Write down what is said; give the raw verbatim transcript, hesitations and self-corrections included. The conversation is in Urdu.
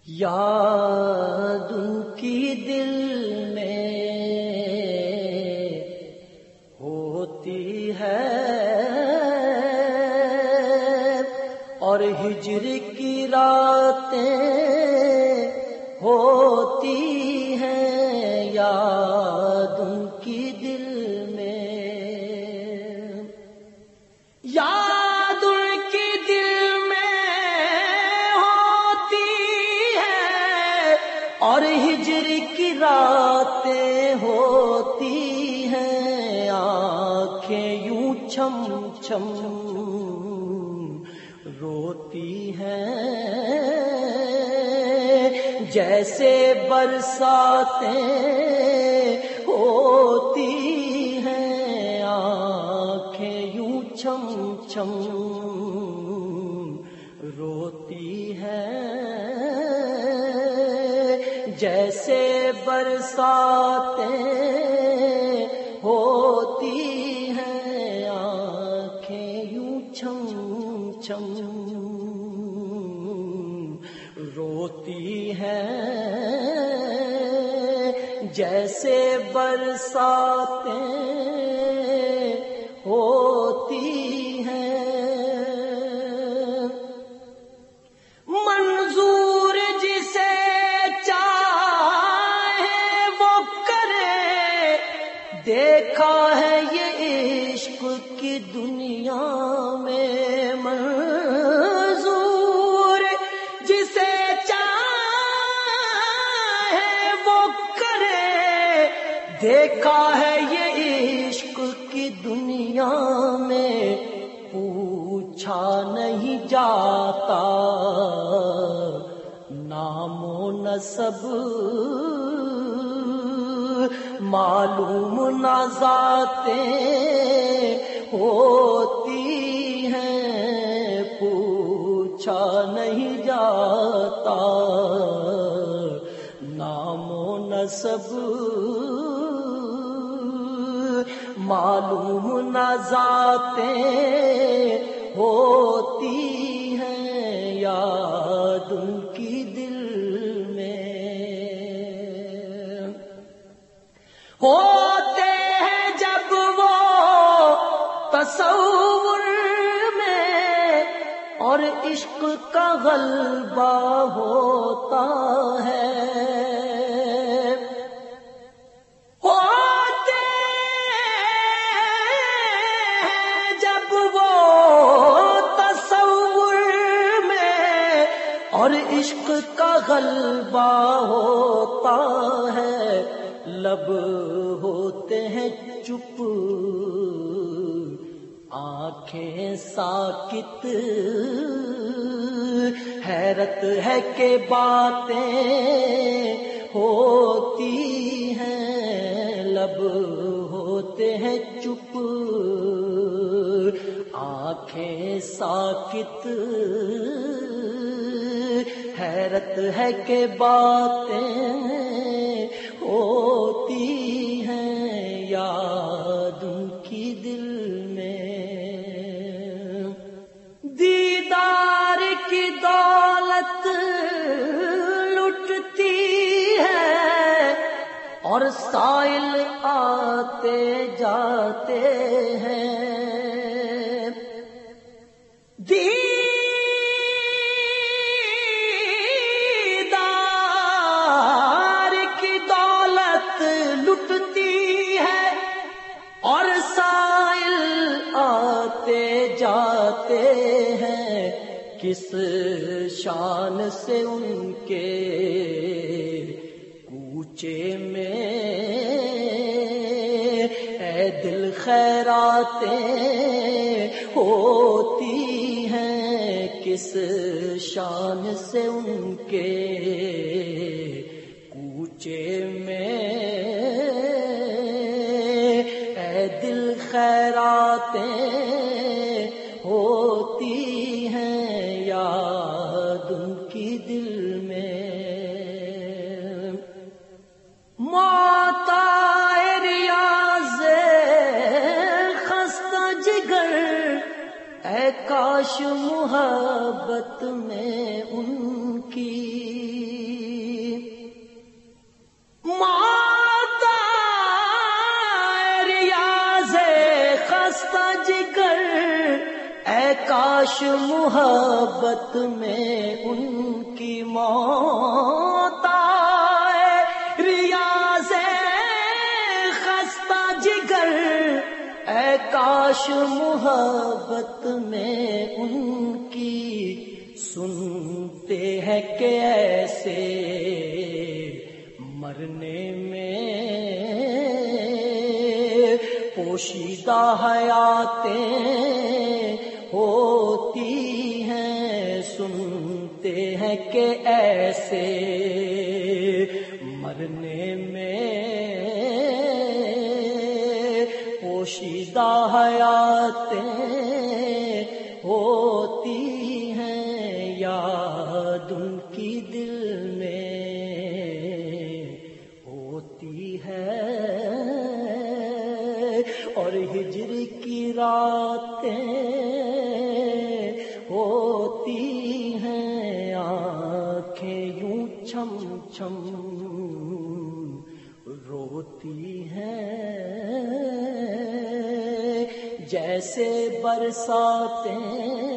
یاد ان کی دل میں ہوتی ہے اور ہجر کی راتیں ہوتی ہیں یاد ان کی دل میں یاد ان کی دل میں ہوتی ہے اور ہجر کی راتیں ہوتی ہیں آنکھیں یوں چھم چھم روتی ہیں جیسے برساتیں ہوتی ہیں آنکھیں یوں چھم چھم روتی ہیں جیسے برساتیں ہوتی ہیں آنکھیں یوں چھم چھم روتی ہیں جیسے برساتیں ہوتی ہیں منظور جسے چاہے وہ کرے دیکھا ہے یہ عشق کی دنیا میں منظور جسے چاہے وہ کرے دیکھا ہے یہ عشق کی دنیا میں پوچھا نہیں جاتا نام و نسب معلوم نہ ذاتیں ہوتی ہیں پوچھا نہیں جاتا نام و نسب معلوم نہ ذاتیں ہوتی ہیں یاد ان کی دل میں ہوتے ہیں جب وہ تصور میں اور عشق کا غلبہ ہوتا ہے ہوتے ہیں جب وہ تصور میں اور عشق کا غلبہ ہوتا ہے لب ہوتے ہیں چپ آنکھیں ساکت حیرت ہے کہ باتیں ہوتی ہیں لب ہوتے ہیں چپ آنکھیں ساکت حیرت ہے کہ باتیں ہوتی ہیں یاد ان کی دل میں دیدار کی دولت لٹتی ہے اور سائل آتے جاتے ہیں جاتے ہیں کس شان سے ان کے کوچے میں اے دل خیراتیں ہوتی ہیں کس شان سے ان کے کوچے میں اے دل خیراتیں ہوتی ہیں یاد ان کی دل میں موت آئے ریاض خستہ جگر اے کاش محبت میں ان کی کاش محبت میں ان کی موت آئے، ریاض خستہ جگر، اے کاش محبت میں ان کی سنتے ہیں کہ ایسے مرنے میں پوشیدہ حیاتیں ہوتی ہیں، سنتے ہیں کہ ایسے مرنے میں پوشیدہ حیاتیں ہوتی ہیں، یاد ان کی دل میں ہوتی ہے، اور ہجر کی راتیں ہوتی ہیں، آنکھیں یوں چھم چھم روتی ہیں، جیسے برساتیں